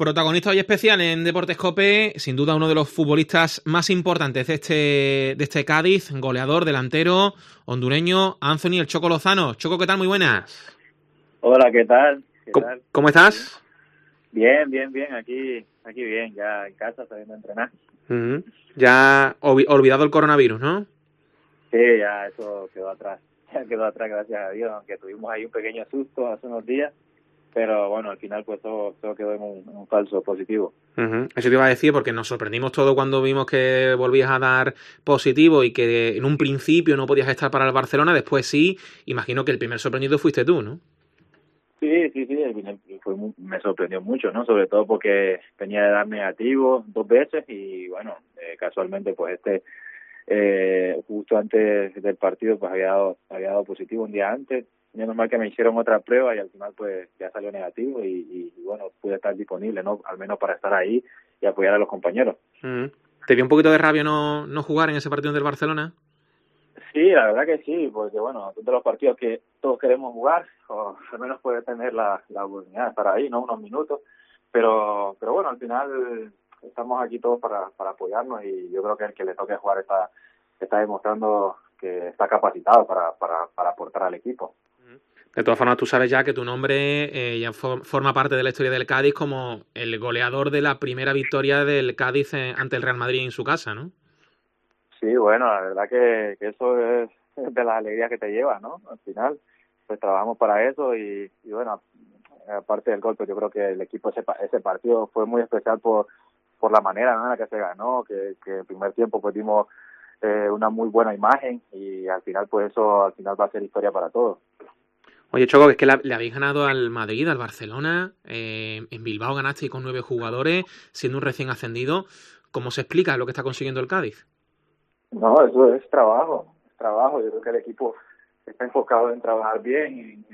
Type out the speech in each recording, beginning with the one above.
Protagonista hoy especial en Deportes COPE, sin duda uno de los futbolistas más importantes de este Cádiz, goleador, delantero, hondureño, Anthony El Choco Lozano. Choco, ¿qué tal? Muy buenas. Hola, ¿qué tal? ¿Cómo estás? Bien, aquí bien, ya en casa saliendo a entrenar. Ya olvidado el coronavirus, ¿no? Sí, ya eso quedó atrás, gracias a Dios, aunque tuvimos ahí un pequeño susto hace unos días, pero bueno, al final pues todo quedó en un falso positivo. Eso te iba a decir porque nos sorprendimos todo cuando vimos que volvías a dar positivo y que en un principio no podías estar para el Barcelona, después sí. Imagino que el primer sorprendido fuiste tú, ¿no? Sí, me sorprendió mucho, ¿no? Sobre todo porque tenía de dar negativo 2 veces y bueno, casualmente pues justo antes del partido pues había dado positivo un día antes. Menos mal que me hicieron otra prueba y al final pues ya salió negativo y bueno, pude estar disponible, ¿no? Al menos para estar ahí y apoyar a los compañeros. ¿Te dio un poquito de rabia no jugar en ese partido del Barcelona? Sí, la verdad que sí, porque bueno, son de los partidos que todos queremos jugar, o al menos poder tener la oportunidad de estar ahí, ¿no? Unos minutos, pero bueno, al final estamos aquí todos para apoyarnos y yo creo que el que le toque jugar está demostrando que está capacitado para aportar al equipo. De todas formas, tú sabes ya que tu nombre ya forma parte de la historia del Cádiz como el goleador de la primera victoria del Cádiz ante el Real Madrid en su casa, ¿no? Sí, bueno, la verdad que eso es de las alegrías que te lleva, ¿no? Al final, pues trabajamos para eso y bueno, aparte del golpe, yo creo que el equipo ese partido fue muy especial por la manera, ¿no?, en la que se ganó, que el primer tiempo pues dimos una muy buena imagen y al final pues eso al final va a ser historia para todos. Oye, Choco, es que le habéis ganado al Madrid, al Barcelona, en Bilbao ganasteis con 9 jugadores, siendo un recién ascendido. ¿Cómo se explica lo que está consiguiendo el Cádiz? No, eso es trabajo. Yo creo que el equipo está enfocado en trabajar bien,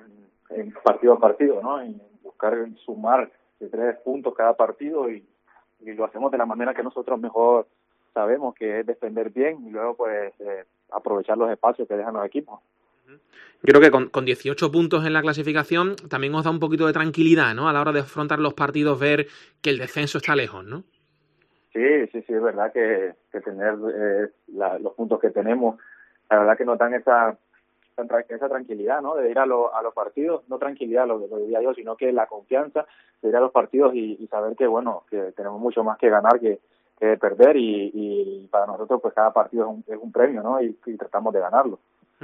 en partido a partido, ¿no? En buscar sumar de 3 puntos cada partido y lo hacemos de la manera que nosotros mejor sabemos, que es defender bien y luego pues aprovechar los espacios que dejan los equipos. Yo creo que con 18 puntos en la clasificación también os da un poquito de tranquilidad, ¿no? A la hora de afrontar los partidos, ver que el descenso está lejos, ¿no? Sí, es verdad que tener los puntos que tenemos, la verdad que nos dan esa tranquilidad, ¿no? De ir a los partidos, no tranquilidad, lo diría yo, sino que la confianza de ir a los partidos y saber que, bueno, que tenemos mucho más que ganar que perder y para nosotros pues cada partido es un premio, ¿no? Y tratamos de ganarlo.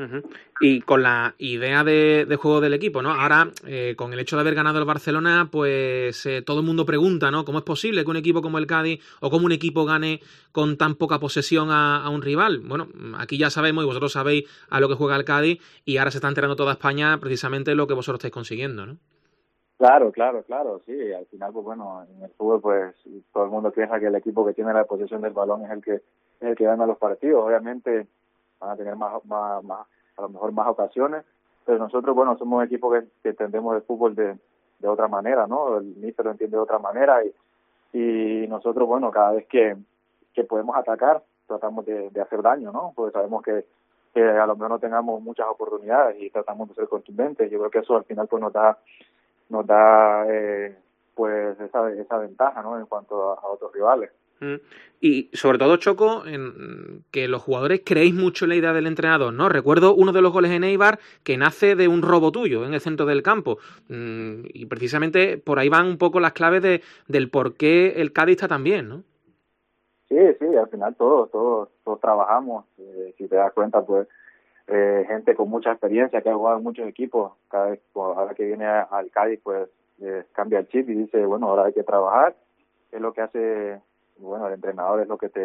Y con la idea de juego del equipo, ¿no? Ahora, con el hecho de haber ganado el Barcelona, pues todo el mundo pregunta, ¿no? ¿Cómo es posible que un equipo como el Cádiz o como un equipo gane con tan poca posesión a un rival? Bueno, aquí ya sabemos y vosotros sabéis a lo que juega el Cádiz y ahora se está enterando toda España precisamente lo que vosotros estáis consiguiendo, ¿no? Claro, sí, al final pues bueno, en el fútbol pues todo el mundo piensa que el equipo que tiene la posesión del balón es el que gana los partidos. Obviamente van a tener más a lo mejor más ocasiones, pero nosotros, bueno, somos un equipo que entendemos el fútbol de otra manera, ¿no? El míster lo entiende de otra manera y nosotros, bueno, cada vez que podemos atacar, tratamos de hacer daño, ¿no? Porque sabemos que a lo mejor no tengamos muchas oportunidades y tratamos de ser contundentes. Yo creo que eso al final pues nos da pues esa ventaja, ¿no? En cuanto a otros rivales. Y sobre todo, Choco, en que los jugadores creéis mucho en la idea del entrenador, ¿no? Recuerdo uno de los goles en Eibar que nace de un robo tuyo en el centro del campo. Y precisamente por ahí van un poco las claves del por qué el Cádiz está tan bien, ¿no? Sí, al final todos trabajamos. Si te das cuenta, pues gente con mucha experiencia que ha jugado en muchos equipos, cada vez pues, ahora que viene al Cádiz, pues cambia el chip y dice, bueno, ahora hay que trabajar. Es lo que hace, bueno, el entrenador es lo que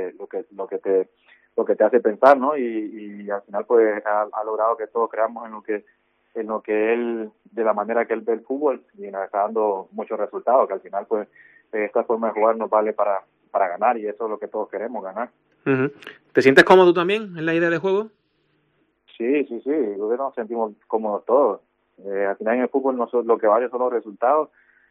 te hace pensar, ¿no? Y al final pues ha logrado que todos creamos en lo que él, de la manera que él ve el fútbol y nos está dando muchos resultados, que al final pues esta forma de jugar nos vale para ganar y eso es lo que todos queremos, ganar. ¿Te sientes cómodo también en la idea de juego? Sí, yo creo que nos sentimos cómodos todos. Al final en el fútbol lo que vale son los resultados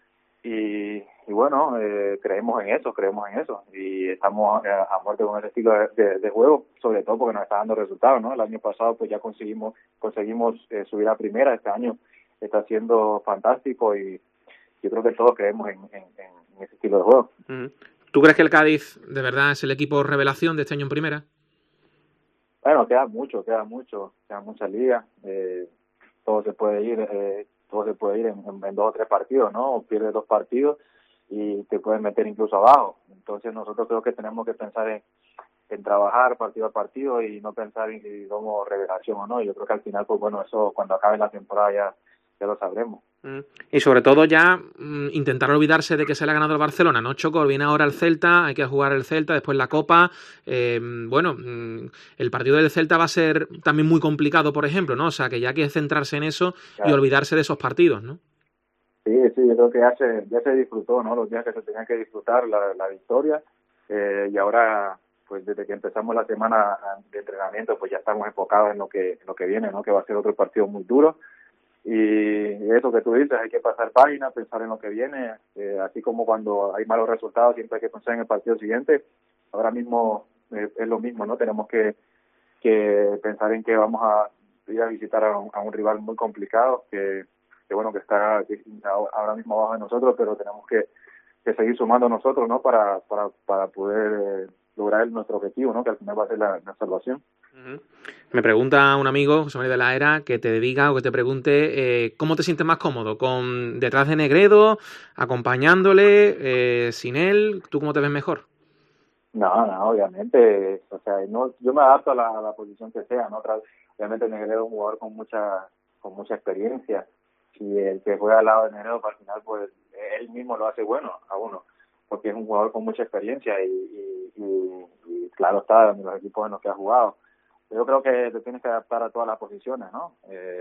y bueno, creemos en eso y estamos a muerte con ese estilo de juego, sobre todo porque nos está dando resultados, ¿no? El año pasado pues ya conseguimos subir a primera, este año está siendo fantástico y yo creo que todos creemos en ese estilo de juego. ¿Tú crees que el Cádiz de verdad es el equipo revelación de este año en primera? Bueno, queda mucha liga, todo se puede ir en 2 o 3 partidos, ¿no? Pierdes 2 partidos y te pueden meter incluso abajo. Entonces nosotros creo que tenemos que pensar en trabajar partido a partido y no pensar en si somos revelación o no. Yo creo que al final, pues bueno, eso cuando acabe la temporada ya lo sabremos. Y sobre todo ya intentar olvidarse de que se le ha ganado el Barcelona, ¿no, Choco? Viene ahora el Celta, hay que jugar el Celta, después la Copa. El partido del Celta va a ser también muy complicado, por ejemplo, ¿no? O sea, que ya hay que centrarse en eso, claro, y olvidarse de esos partidos, ¿no? Sí, yo creo que ya se disfrutó, ¿no? Los días que se tenían que disfrutar la victoria, y ahora, pues desde que empezamos la semana de entrenamiento, pues ya estamos enfocados en lo que viene, ¿no? Que va a ser otro partido muy duro. Y eso que tú dices, hay que pasar página, pensar en lo que viene, así como cuando hay malos resultados siempre hay que pensar en el partido siguiente. Ahora mismo es lo mismo, ¿no? Tenemos que pensar en que vamos a ir a visitar a un rival muy complicado que está ahora mismo abajo de nosotros, pero tenemos que seguir sumando nosotros, ¿no? Para poder lograr nuestro objetivo, ¿no? Que al final va a ser la salvación. Me pregunta un amigo, José María de la Era, que te diga o que te pregunte ¿cómo te sientes más cómodo? ¿Con detrás de Negredo, acompañándole, sin él? ¿Tú cómo te ves mejor? No, obviamente, o sea, yo me adapto a la posición que sea, ¿no? Obviamente Negredo es un jugador con mucha experiencia, y el que juega al lado de Negredo, al final, pues él mismo lo hace bueno a uno, porque es un jugador con mucha experiencia y claro está, en los equipos en los que ha jugado. Yo creo que te tienes que adaptar a todas las posiciones, ¿no?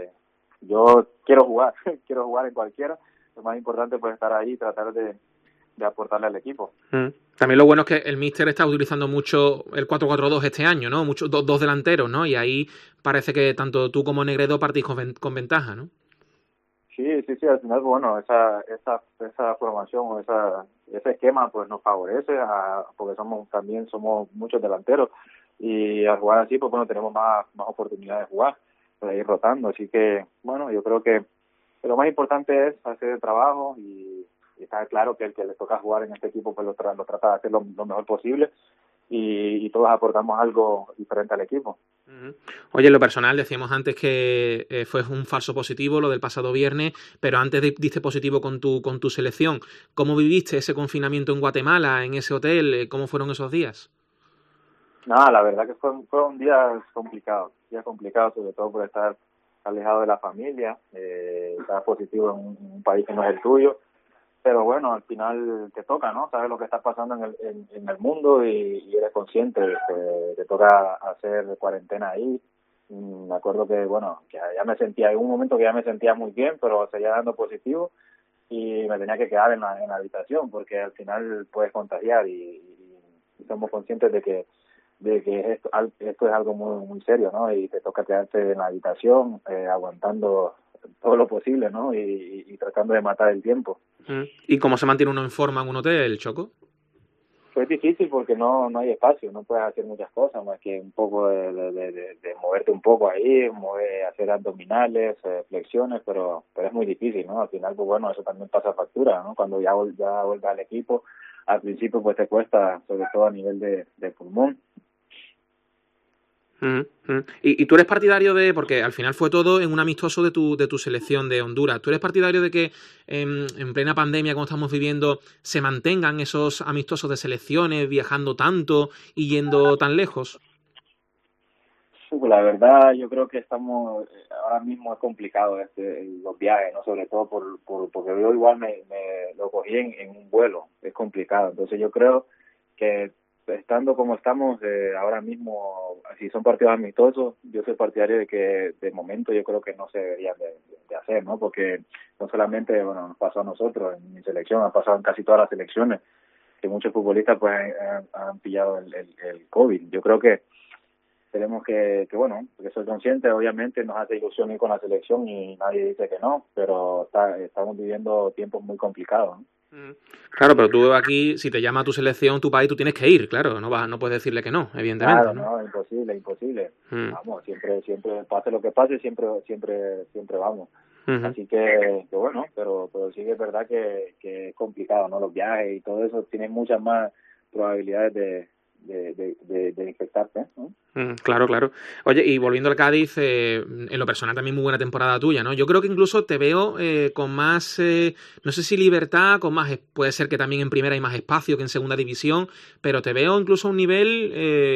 Yo quiero jugar en cualquiera. Lo más importante pues estar ahí y tratar de aportarle al equipo. También lo bueno es que el míster está utilizando mucho el 4-4-2 este año, ¿no? Muchos dos delanteros, ¿no? Y ahí parece que tanto tú como Negredo partís con ventaja, ¿no? Sí, al final, bueno, esa formación o ese esquema pues nos favorece porque somos muchos delanteros. Y al jugar así, pues bueno, tenemos más oportunidades de jugar, de ir rotando. Así que, bueno, yo creo que lo más importante es hacer el trabajo y está claro que el que le toca jugar en este equipo pues lo trata de hacer lo mejor posible y todos aportamos algo diferente al equipo. Oye, en lo personal, decíamos antes que fue un falso positivo lo del pasado viernes, pero antes diste positivo con tu selección. ¿Cómo viviste ese confinamiento en Guatemala, en ese hotel? ¿Cómo fueron esos días? No, la verdad que fue un día complicado sobre todo por estar alejado de la familia, estar positivo en un país que no es el tuyo, pero bueno, al final te toca, ¿no? Sabes lo que está pasando en el mundo y eres consciente, te toca hacer cuarentena ahí. Me acuerdo que, bueno, que ya me sentía, en un momento que ya me sentía muy bien, pero seguía dando positivo y me tenía que quedar en la habitación porque al final puedes contagiar y somos conscientes de que esto es algo muy muy serio, ¿no? Y te toca quedarte en la habitación aguantando todo lo posible, ¿no? Y tratando de matar el tiempo. ¿Y cómo se mantiene uno en forma en un hotel, Choco? Pues es difícil porque no hay espacio, no puedes hacer muchas cosas más que un poco de moverte un poco ahí, hacer abdominales, flexiones, pero es muy difícil, ¿no? Al final, pues bueno, eso también pasa factura, ¿no? Cuando ya vuelve al equipo, al principio pues te cuesta, sobre todo a nivel de pulmón. ¿Y tú eres partidario porque al final fue todo en un amistoso de tu selección de Honduras, ¿tú eres partidario de que en plena pandemia, como estamos viviendo, se mantengan esos amistosos de selecciones, viajando tanto y yendo tan lejos? La verdad, yo creo que ahora mismo es complicado los viajes, ¿no? Sobre todo porque yo igual me lo cogí en un vuelo, es complicado. Entonces yo creo que estando como estamos ahora mismo, si son partidos amistosos, yo soy partidario de que de momento yo creo que no se deberían de hacer, ¿no? Porque no solamente, bueno, nos pasó a nosotros en mi selección, ha pasado en casi todas las selecciones, que muchos futbolistas pues han pillado el COVID. Yo creo que tenemos que porque soy consciente, obviamente nos hace ilusión ir con la selección y nadie dice que no, pero estamos viviendo tiempos muy complicados, ¿no? Claro, pero tú aquí, si te llama tu selección, tu país, tú tienes que ir, claro, no puedes decirle que no, evidentemente. Claro, no, imposible. Vamos, siempre pase lo que pase, siempre vamos. Así que bueno, pero sí que es verdad que es complicado, ¿no? Los viajes y todo eso tienen muchas más probabilidades de infectarte, ¿no? Claro, claro. Oye, y volviendo al Cádiz, en lo personal también muy buena temporada tuya, ¿no? Yo creo que incluso te veo con más, no sé si libertad, con más, puede ser que también en primera hay más espacio que en segunda división, pero te veo incluso a un nivel,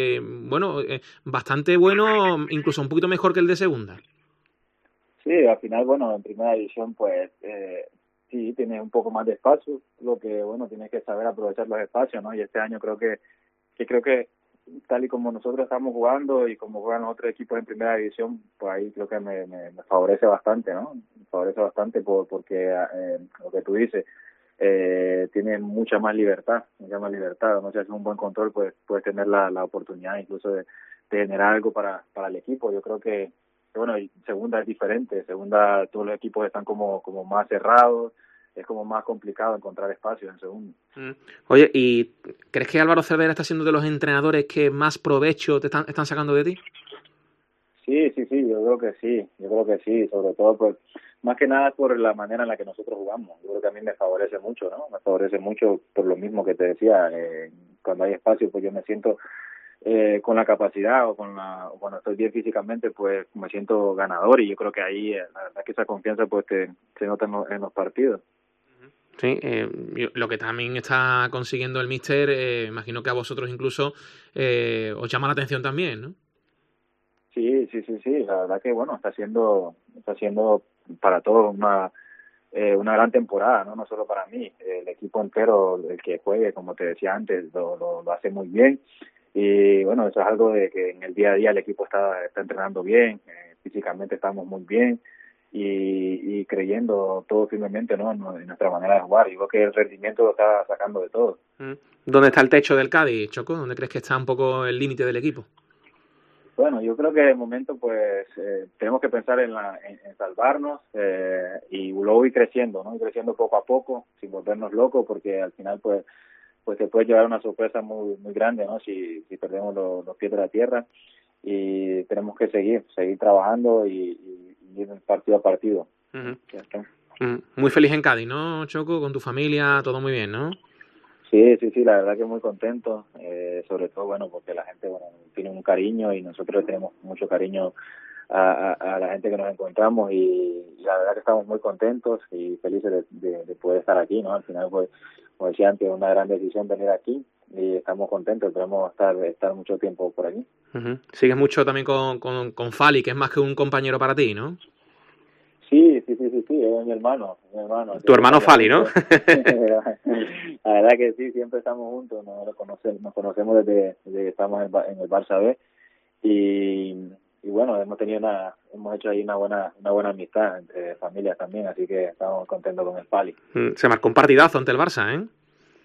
bastante bueno, incluso un poquito mejor que el de segunda. Sí, al final, bueno, en primera división, pues sí, tienes un poco más de espacio, lo que, bueno, tienes que saber aprovechar los espacios, ¿no? Y este año creo que tal y como nosotros estamos jugando y como juegan los otros equipos en primera división, pues ahí creo que me favorece bastante, ¿no? Me favorece bastante porque lo que tú dices, tiene mucha más libertad, ¿no? Si haces un buen control, pues puedes tener la oportunidad incluso de generar algo para el equipo. Yo creo que bueno, y segunda es diferente, segunda todos los equipos están como más cerrados, es como más complicado encontrar espacio en segundo. Oye, ¿y crees que Álvaro Cervera está siendo de los entrenadores que más provecho te están sacando de ti? Sí, yo creo que sí, sobre todo pues más que nada por la manera en la que nosotros jugamos. Yo creo que a mí me favorece mucho, ¿no? Me favorece mucho por lo mismo que te decía, cuando hay espacio pues yo me siento con la capacidad o cuando estoy bien físicamente, pues me siento ganador y yo creo que ahí la verdad que esa confianza pues se nota en los partidos. Sí, lo que también está consiguiendo el míster, imagino que a vosotros incluso os llama la atención también, ¿no? Sí, la verdad que bueno, está haciendo para todos una gran temporada, ¿no? No solo para mí, el equipo entero, el que juegue, como te decía antes, lo hace muy bien. Y bueno, eso es algo de que en el día a día el equipo está entrenando bien, físicamente estamos muy bien y creyendo todo firmemente, ¿no? En nuestra manera de jugar. Yo creo que el rendimiento lo está sacando de todo. ¿Dónde está el techo del Cádiz, Choco? ¿Dónde crees que está un poco el límite del equipo? Bueno, yo creo que de momento pues tenemos que pensar en salvarnos y luego ir creciendo, ¿no? Ir creciendo poco a poco, sin volvernos locos, porque al final pues te puede llevar una sorpresa muy grande, ¿no? Si perdemos los pies de la tierra, y tenemos que seguir trabajando y ir partido a partido. Muy feliz en Cádiz, ¿no, Choco? Con tu familia, todo muy bien, ¿no? Sí, la verdad que muy contento, sobre todo, bueno, porque la gente, bueno, tiene un cariño y nosotros tenemos mucho cariño a la gente que nos encontramos y la verdad que estamos muy contentos y felices de poder estar aquí, ¿no? Al final, pues, como decía antes, una gran decisión venir aquí y estamos contentos, esperamos estar mucho tiempo por aquí. Sigues mucho también con Fali, que es más que un compañero para ti, ¿no? Sí, es mi hermano. Tu hermano Fali, ¿no? La verdad que sí, siempre estamos juntos, nos conocemos desde que estamos en el Barça B y bueno, hemos hecho ahí una buena amistad entre familias también, así que estamos contentos con el Fali. Se marcó un partidazo ante el Barça, ¿eh?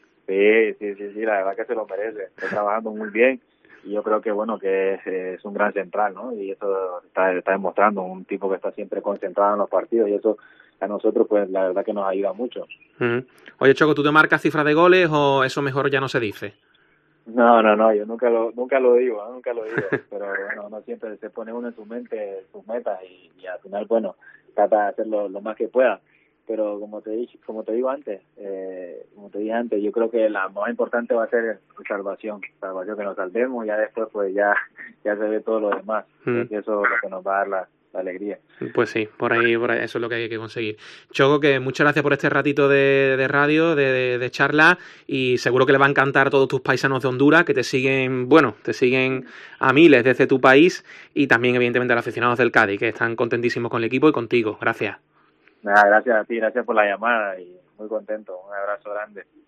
Sí, la verdad que se lo merece, está trabajando muy bien. Y yo creo que bueno que es un gran central, ¿no? Y eso está demostrando, un tipo que está siempre concentrado en los partidos y eso a nosotros pues la verdad que nos ayuda mucho. Oye, Choco, ¿tú te marcas cifras de goles o eso mejor ya no se dice? No, yo nunca lo digo, pero bueno, uno siempre se pone uno en su mente sus metas y al final bueno trata de hacer lo más que pueda. Pero como te dije antes, yo creo que la más importante va a ser salvación, que nos salvemos y ya después pues ya se ve todo lo demás, que eso es lo que nos va a dar la alegría. Pues sí, por ahí eso es lo que hay que conseguir. Choco, que muchas gracias por este ratito de radio, de charla, y seguro que le va a encantar a todos tus paisanos de Honduras, que te siguen a miles desde tu país, y también evidentemente a los aficionados del Cádiz, que están contentísimos con el equipo y contigo. Gracias. Nada, gracias a ti, gracias por la llamada y muy contento. Un abrazo grande.